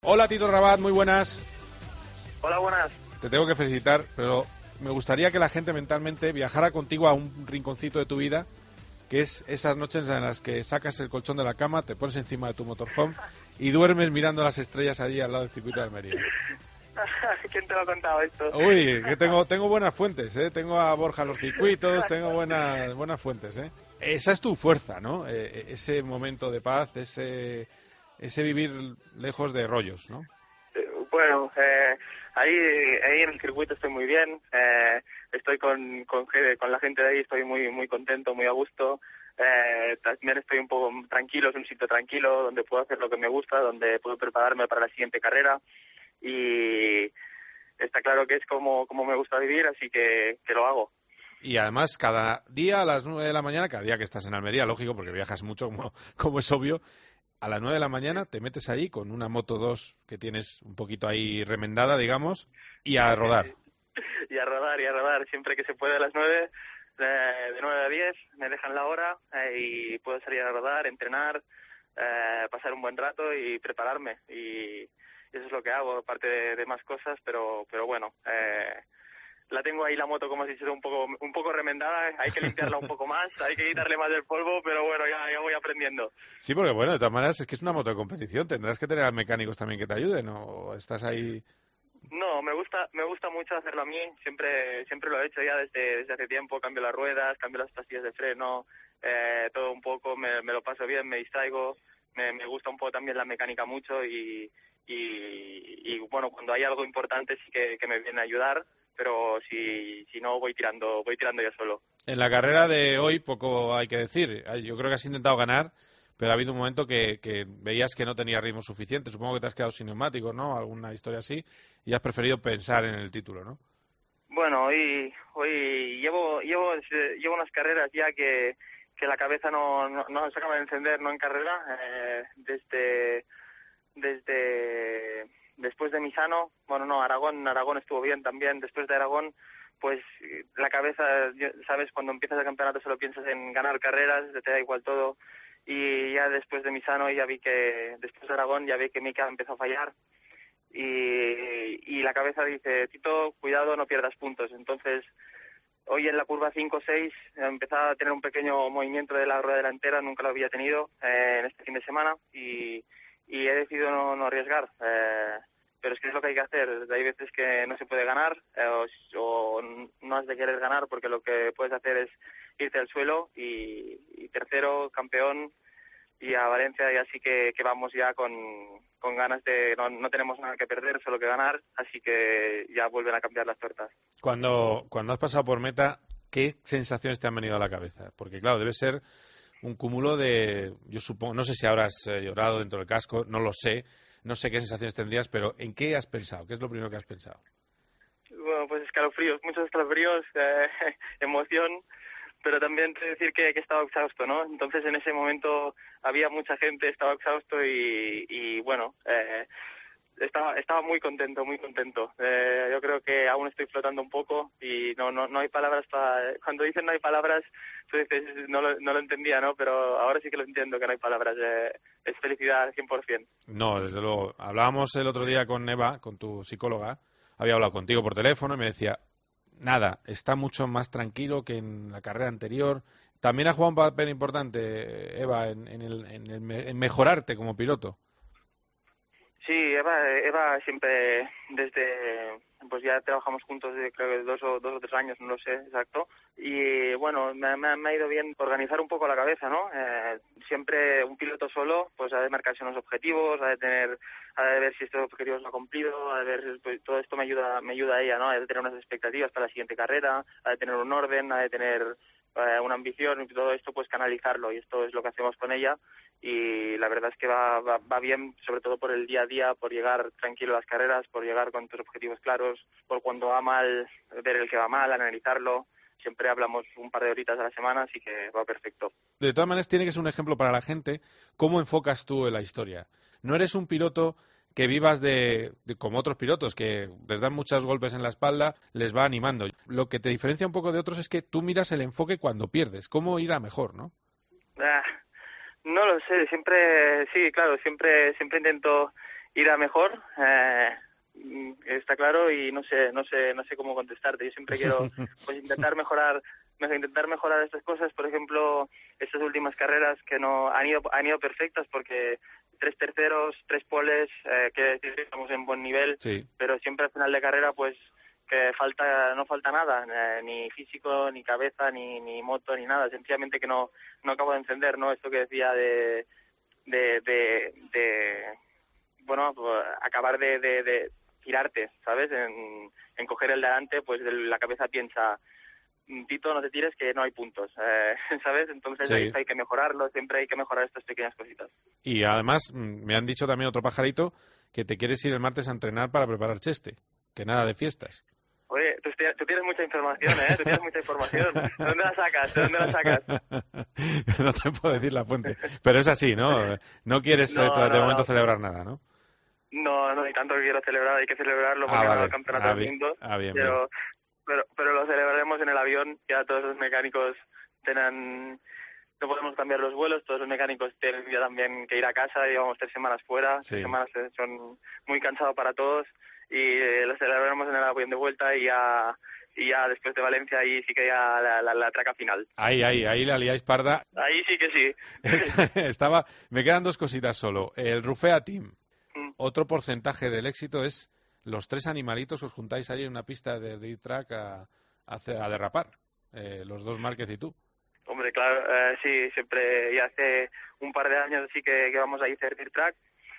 Hola Tito Rabat, muy buenas. Hola, buenas. Te tengo que felicitar, pero me gustaría que la gente mentalmente viajara contigo a un rinconcito de tu vida, que es esas noches en las que sacas el colchón de la cama, te pones encima de tu motorhome y duermes mirando las estrellas allí al lado del circuito de Almería. ¿Quién te lo ha contado esto? Uy, que tengo buenas fuentes, ¿eh? Tengo a Borja Los Circuitos, tengo buenas fuentes, ¿eh? Esa es tu fuerza, ¿no? Ese momento de paz, ese vivir lejos de rollos, ¿no? Bueno, ahí en el circuito estoy muy bien. Estoy con la gente de ahí, estoy muy contento, muy a gusto. También estoy un poco tranquilo, es un sitio tranquilo donde puedo hacer lo que me gusta, donde puedo prepararme para la siguiente carrera. Y está claro que es como me gusta vivir, así que lo hago. Y además, cada día a las 9 de la mañana, cada día que estás en Almería, lógico, porque viajas mucho, como es obvio, a las 9 de la mañana te metes ahí con una Moto 2 que tienes un poquito ahí remendada, digamos, y a rodar. Y a rodar. Siempre que se puede a las 9, de 9 a 10, me dejan la hora y puedo salir a rodar, entrenar, pasar un buen rato y prepararme. Y eso es lo que hago, aparte de más cosas, pero bueno, la tengo ahí la moto, como has dicho, un poco remendada, hay que limpiarla un poco más, hay que quitarle más del polvo, pero bueno, ya voy aprendiendo. Sí, porque bueno, de todas maneras es que es una moto de competición, tendrás que tener a mecánicos también que te ayuden, ¿o estás ahí? No, me gusta mucho hacerlo a mí, siempre lo he hecho ya desde hace tiempo, cambio las ruedas, cambio las pastillas de freno, todo un poco, me lo paso bien, me distraigo, me gusta un poco también la mecánica mucho y bueno, cuando hay algo importante sí que me viene a ayudar, pero si no voy tirando yo solo. En la carrera de hoy poco hay que decir, yo creo que has intentado ganar, pero ha habido un momento que veías que no tenía ritmo suficiente, supongo que te has quedado sin neumáticos, ¿no? Alguna historia así, y has preferido pensar en el título, ¿no? Bueno, hoy llevo unas carreras ya que la cabeza no se acaba de encender, no en carrera, desde después de Misano, bueno, no, Aragón estuvo bien también. Después de Aragón, pues la cabeza, sabes, cuando empiezas el campeonato solo piensas en ganar carreras, te da igual todo. Y ya después de Misano después de Aragón ya vi que Mika empezó a fallar y la cabeza dice, Tito, cuidado, no pierdas puntos. Entonces, hoy en la curva 5-6 empezaba a tener un pequeño movimiento de la rueda delantera, nunca lo había tenido en este fin de semana y he decidido no arriesgar. Pero es que es lo que hay que hacer. Hay veces que no se puede ganar o no has de querer ganar porque lo que puedes hacer es irte al suelo y tercero, campeón, y a Valencia, y así que vamos ya con ganas de... No tenemos nada que perder, solo que ganar, así que ya vuelven a cambiar las tortas. Cuando has pasado por meta, ¿qué sensaciones te han venido a la cabeza? Porque claro, debe ser un cúmulo de... Yo supongo, no sé si habrás llorado dentro del casco, no lo sé, no sé qué sensaciones tendrías, pero ¿en qué has pensado? ¿Qué es lo primero que has pensado? Bueno, pues escalofríos, muchos escalofríos, emoción, pero también te decir que estaba exhausto, ¿no? Entonces en ese momento había mucha gente, estaba exhausto y bueno, estaba muy contento, muy contento. Yo creo que aún estoy flotando un poco y no hay palabras para... Cuando dicen no hay palabras, tú dices, no lo entendía, ¿no? Pero ahora sí que lo entiendo, que no hay palabras. Es felicidad al 100%. No, desde luego. Hablábamos el otro día con Eva, con tu psicóloga, había hablado contigo por teléfono y me decía, nada, está mucho más tranquilo que en la carrera anterior. También ha jugado un papel importante, Eva, en mejorarte como piloto. Sí, Eva siempre pues ya trabajamos juntos desde creo que dos o 3 años, no lo sé exacto, y bueno, me ha ido bien organizar un poco la cabeza, ¿no? Siempre un piloto solo, pues ha de marcarse unos objetivos, ha de ver si estos objetivos lo ha cumplido, ha de ver, pues, todo esto me ayuda a ella, ¿no? Ha de tener unas expectativas para la siguiente carrera, ha de tener un orden, ha de tener una ambición, y todo esto pues canalizarlo, y esto es lo que hacemos con ella, y la verdad es que va bien, sobre todo por el día a día, por llegar tranquilo a las carreras, por llegar con tus objetivos claros, por cuando va mal, ver el que va mal, analizarlo. Siempre hablamos un par de horitas a la semana, así que va perfecto. De todas maneras, tiene que ser un ejemplo para la gente cómo enfocas tú en la historia. No eres un piloto que vivas como otros pilotos, que les dan muchos golpes en la espalda, les va animando. Lo que te diferencia un poco de otros es que tú miras el enfoque cuando pierdes, cómo ir a mejor, ¿no? No lo sé, siempre, sí, claro, siempre intento ir a mejor, está claro, y no sé cómo contestarte. Yo siempre quiero pues intentar mejorar estas cosas. Por ejemplo, estas últimas carreras que no han ido perfectas, porque 3 terceros, 3 poles, que estamos en buen nivel, sí. Pero siempre al final de carrera pues que no falta nada, ni físico, ni cabeza, ni moto, ni nada. Sencillamente que no acabo de encender, ¿no? Esto que decía de bueno, pues, acabar de tirarte, ¿sabes? En coger el delante, pues la cabeza piensa, Tito, no te tires, que no hay puntos, ¿sabes? Entonces Sí. ahí hay que mejorarlo, siempre hay que mejorar estas pequeñas cositas. Y además me han dicho también otro pajarito que te quieres ir el martes a entrenar para preparar Cheste, que nada de fiestas. Oye, tú tienes mucha información, ¿eh? Tú tienes mucha información. ¿De dónde la sacas? ¿De dónde la sacas? No te puedo decir la fuente. Pero es así, ¿no? No quieres de momento celebrar nada, ¿no? No, ni tanto que quiero celebrar. Hay que celebrarlo porque vale. el campeonato del mundo. Bien. Pero lo celebraremos en el avión. Ya todos los mecánicos no podemos cambiar los vuelos, todos los mecánicos tienen ya también que ir a casa. Llevamos 3 semanas fuera. Sí. 3 semanas son muy cansados para todos. Y lo celebraremos en el avión de vuelta, y ya después de Valencia ahí sí que ya la traca final. Ahí la liáis parda. Ahí sí que sí. Me quedan 2 cositas solo. El Rufea Team. Otro porcentaje del éxito es los 3 animalitos que os juntáis ahí en una pista de dirt track a derrapar. Los 2 Márquez y tú. Hombre, claro, sí, siempre, ya hace un par de años sí que vamos a hacer dirt track.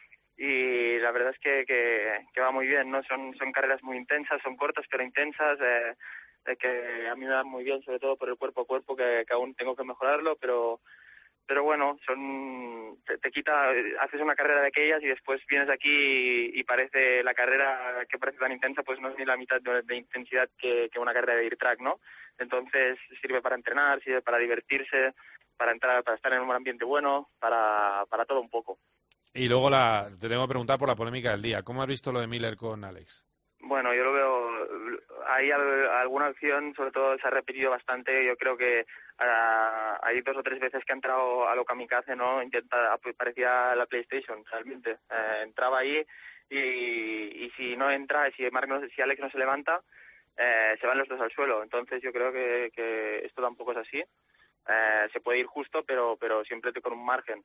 Y la verdad es que va muy bien, ¿no? Son carreras muy intensas, son cortas pero intensas, que a mí me dan muy bien, sobre todo por el cuerpo a cuerpo, que aún tengo que mejorarlo, pero bueno, te quita, haces una carrera de aquellas y después vienes aquí y parece la carrera que parece tan intensa, pues no es ni la mitad de intensidad que una carrera de dirt track, ¿no? Entonces sirve para entrenar, sirve para divertirse, para estar en un ambiente bueno, para todo un poco. Y luego te tengo que preguntar por la polémica del día. ¿Cómo has visto lo de Miller con Alex? Bueno, yo lo veo, hay alguna acción, sobre todo se ha repetido bastante. Yo creo que hay 2 o 3 veces que ha entrado a lo kamikaze, ¿no? Parecía la PlayStation, realmente. Entraba ahí y si no entra, si Alex no se levanta, se van los 2 al suelo. Entonces yo creo que esto tampoco es así. Se puede ir justo, pero siempre con un margen.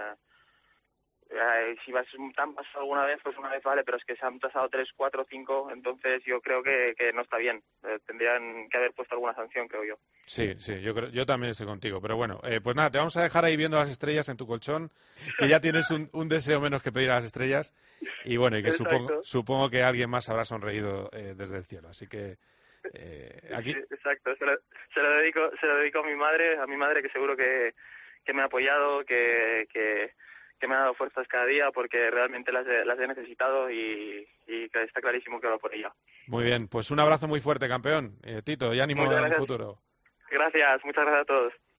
Si tan pasado alguna vez, pues una vez vale, pero es que se han pasado 3, 4, 5, entonces yo creo que no está bien. Tendrían que haber puesto alguna sanción, creo yo. Sí, yo también estoy contigo, pero bueno, pues nada, te vamos a dejar ahí viendo las estrellas en tu colchón, que ya tienes un deseo menos que pedir a las estrellas, y bueno, y que supongo que alguien más habrá sonreído desde el cielo, así que aquí... Sí, exacto, se lo dedico a mi madre que seguro que me ha apoyado, que me ha dado fuerzas cada día, porque realmente las he necesitado y que está clarísimo que va por ella. Muy bien, pues un abrazo muy fuerte, campeón. Tito, y ánimo en el futuro. Gracias, muchas gracias a todos.